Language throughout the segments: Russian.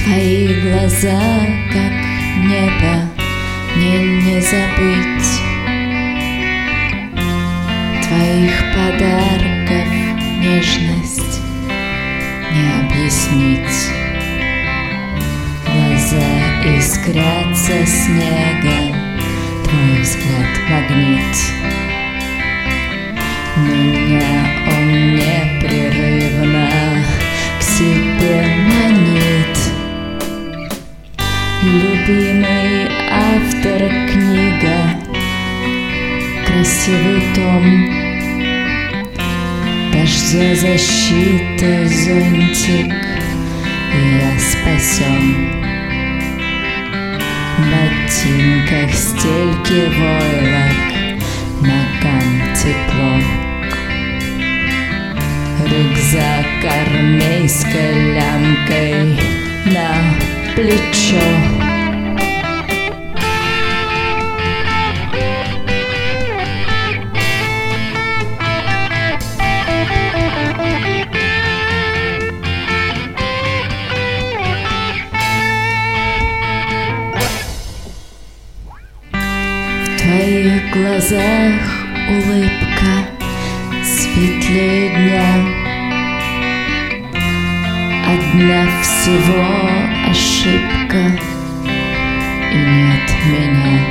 Твои глаза, как небо, мне не забыть твоих подарков, нежность не объяснить. Глаза искрятся снегом, твой взгляд магнит. Меня он непрерывно к себе манит. Любимый автор, книга, красивый том, дождезащита, зонтик, и я спасен. В ботинках стельки войлок, ногам тепло. Рюкзак армейской лямкой на плечо. В твоих глазах улыбка светлее дня. Одна всего ошибка, и нет меня.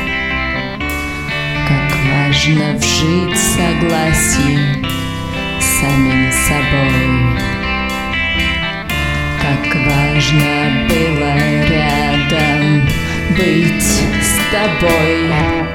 Как важно вжить согласие с самим собой. Как важно было рядом быть с тобой.